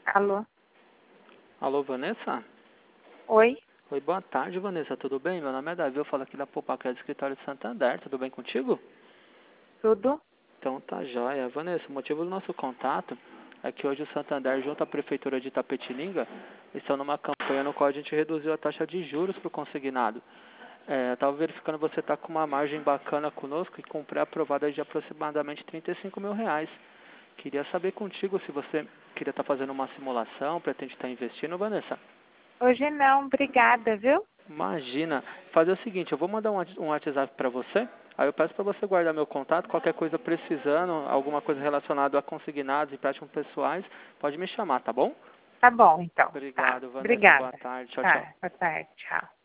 Alô? Alô, Vanessa? Oi? Oi, boa tarde, Vanessa. Tudo bem? Meu nome é Davi, eu falo aqui da Poupaca do Escritório de Santander. Tudo bem contigo? Tudo? Então tá jóia. Vanessa, o motivo do nosso contato é que hoje o Santander, junto à Prefeitura de Itapetininga, estão numa campanha no qual a gente reduziu a taxa de juros para o consignado. Eu estava verificando, você está com uma margem bacana conosco e com pré-aprovada de aproximadamente R$ 35.000. Queria saber contigo se você queria estar fazendo uma simulação, pretende estar investindo, Vanessa? Hoje não, obrigada, viu? Imagina, fazer o seguinte, eu vou mandar um WhatsApp para você, aí eu peço para você guardar meu contato, qualquer coisa precisando, alguma coisa relacionada a consignados e práticas pessoais, pode me chamar, tá bom? Tá bom, então. Tá. Obrigado, Vanessa, boa Obrigada. tarde, tchau, tchau. Tá, boa tarde, tchau.